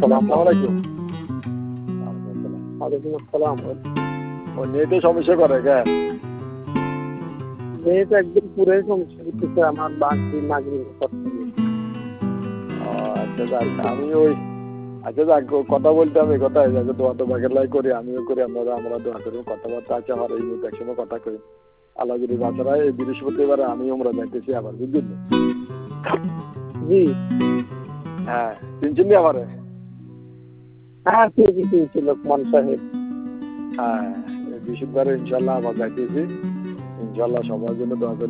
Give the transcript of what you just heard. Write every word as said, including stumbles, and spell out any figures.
আসসালামু আলাইকুম। ওয়ালাইকুম আসসালাম। ওই মেয়ে তো সমস্যা করে কে? মেয়ে তো একদম পুরাই সমস্যা করতেছে আমার বাকি মাগরিবের পর থেকে। ও আচ্ছা যাক আমি ওই আচ্ছা যাক কথা বলতাম এই কথাই যাকে দোয়া তো বাগের লাই করি আমিও করি আপনারা আমরা দোয়া করি কথাবার্তা আছে আমার এই মুহূর্তে একসময় কথা করি আল্লাহ যদি বাচ্চারা এই বৃহস্পতিবারে আমি আমরা যাইতেছি আবার বুঝলেন জি। হ্যাঁ চিনছেন নি আমারে? হ্যাঁ চিনছি চিনছি লোকমান সাহেব। হ্যাঁ এই বৃহস্পতিবারে ইনশাল্লাহ আবার যাইতেছি ইনশাল্লাহ সবার জন্য দোয়া করি